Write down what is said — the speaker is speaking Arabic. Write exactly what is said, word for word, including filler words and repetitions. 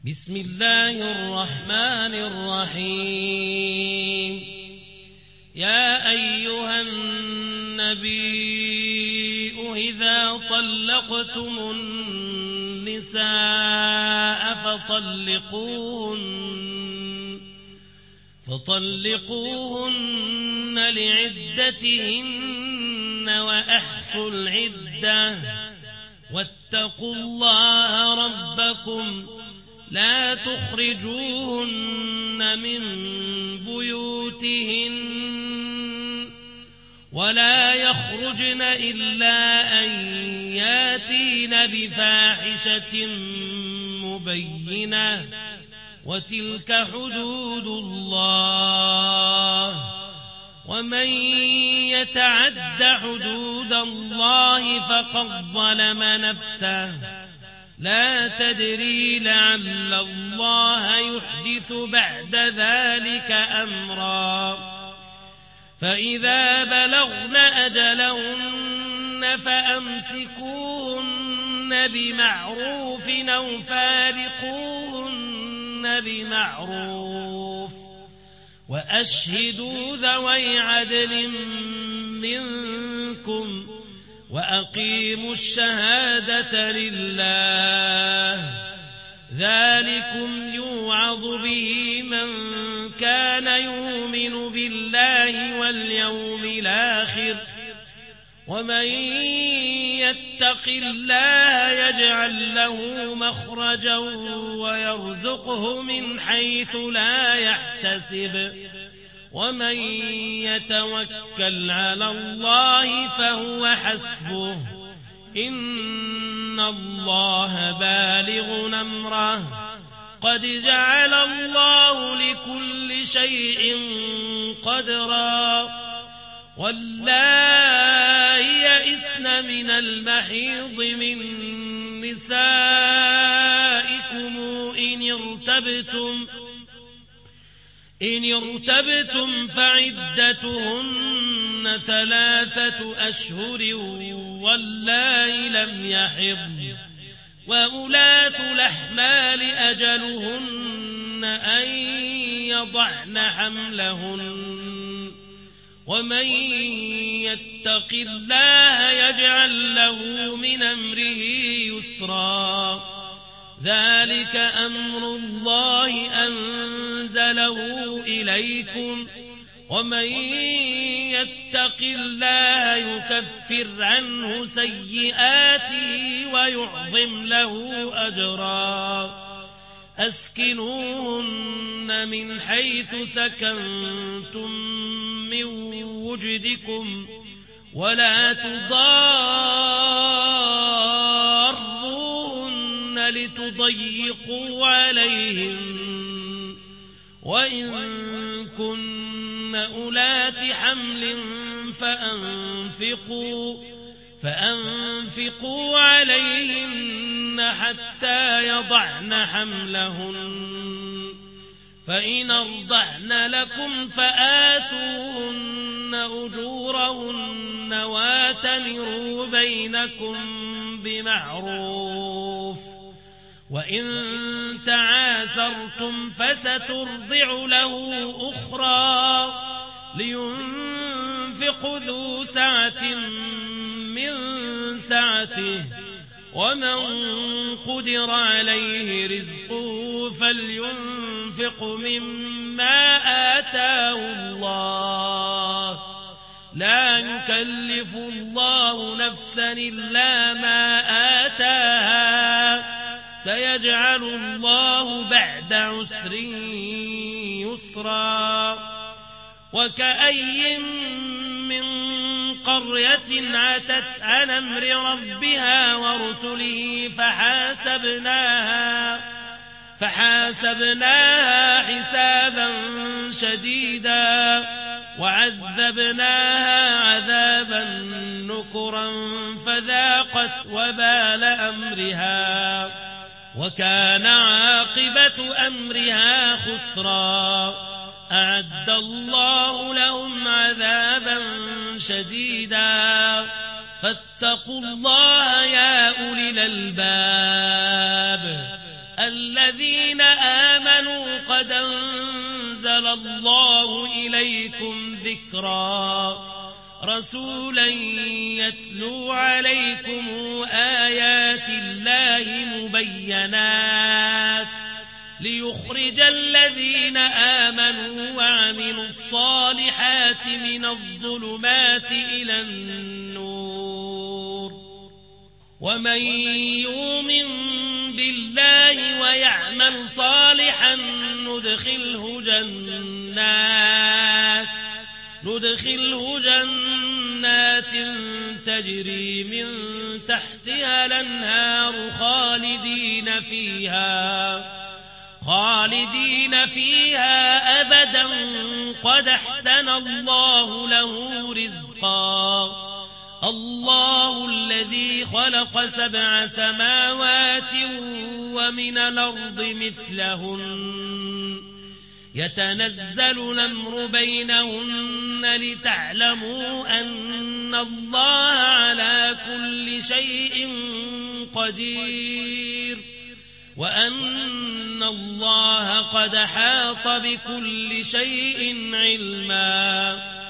بسم الله الرحمن الرحيم يا أيها النبي إذا طلقتم النساء فطلقوهن, فطلقوهن لعدتهن وأحصوا العدة واتقوا الله ربكم لا تخرجوهن من بيوتهن ولا يخرجن إلا أن ياتين بفاحشة مبينة وتلك حدود الله ومن يتعد حدود الله فقد ظلم نفسه لا تدري لعل الله يحدث بعد ذلك أمرا فإذا بلغن أجلهن فأمسكوهن بمعروف أو فارقوهن بمعروف وأشهدوا ذوي عدل منكم وأقيموا الشهادة لله ذلكم يوعظ به من كان يؤمن بالله واليوم الآخر ومن يتق الله يجعل له مخرجا ويرزقه من حيث لا يحتسب ومن يتوكل على الله فهو حسبه إن الله بالغ أمره قد جعل الله لكل شيء قدرا واللائي يئسن من المحيض من نسائكم إن ارتبتم إن ارتبتم فعدتهن ثلاثة أشهر واللائي لم يحضن وأولاة الأحمال أجلهن أن يضعن حملهن ومن يتق الله يجعل له من أمره يسرا ذلك أمر الله أنزله إليكم ومن يتق الله يكفر عنه سيئاته ويعظم له أجرا أسكنوهن من حيث سكنتم من وجدكم ولا تضاروهن لتضيقوا عليهن وإن كن أولات حمل فأنفقوا فأنفقوا عليهن حتى يضعن حملهن فإن أرضعن لكم فآتوهن أجورهن واتمروا بينكم بمعروف وإن تعاسرتم فسترضع له أخرى لينفق ذو سعة من سعته ومن قدر عليه رزقه فلينفق مما آتاه الله لا يكلف الله نفسا إلا ما آتاها سيجعل الله بعد عسر يسرا وكأي من قرية عتت عن أمر ربها ورسله فحاسبناها فحاسبناها حسابا شديدا وعذبناها عذابا نكرا فذاقت وبال أمرها وكان عاقبة أمرها خسرا أعد الله لهم عذابا شديدا فاتقوا الله يا أولي الألباب الذين آمنوا قد أنزل الله إليكم ذكرا رسولا يتلو عليكم آيات الله مبينات ليخرج الذين آمنوا وعملوا الصالحات من الظلمات إلى النور ومن يؤمن بالله ويعمل صالحا ندخله جنات ندخله جنات تجري من تحتها الأنهار خالدين فيها خالدين فيها أبدا قد أحسن الله له رزقا الله الذي خلق سبع سماوات ومن الأرض مثلهن يتنزل الأمر بينهن لتعلموا أن الله على كل شيء قدير وأن الله قد حاط بكل شيء علما